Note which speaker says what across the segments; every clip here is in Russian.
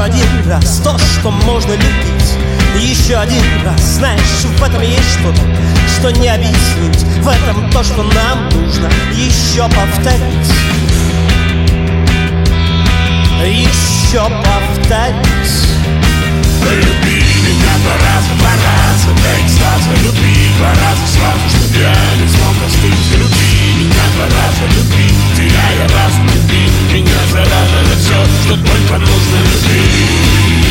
Speaker 1: один раз то, что можно любить. Еще один раз, знаешь, в этом есть что-то, что не объяснить. В этом то, что нам нужно еще повторить. Еще повторить.
Speaker 2: Люби меня два раза до экстаза. Люби два раза сразу, чтоб я не смог остыть. Люби меня два раза, люби, теряя разум. Люби меня зараза, это все, что только нужно любить.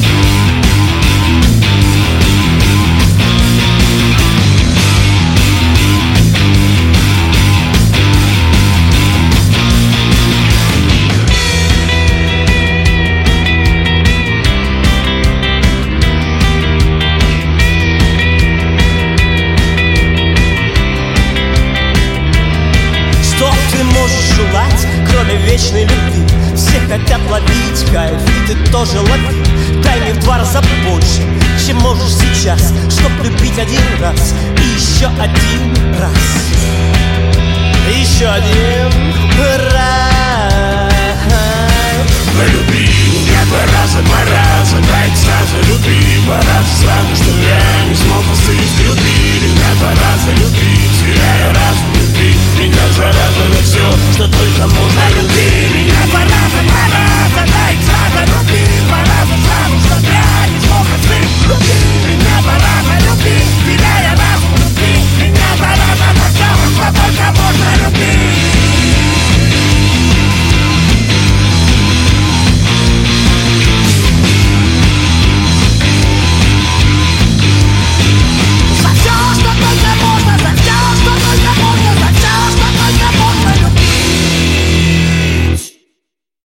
Speaker 1: Желать, кроме вечной любви. Все хотят ловить кайф, и ты тоже лови. Дай мне в 2 раза больше, чем можешь сейчас, чтоб любить один раз. И еще один раз. Еще один раз.
Speaker 2: Люби меня два раза до экстаза. Люби два раза сразу, что я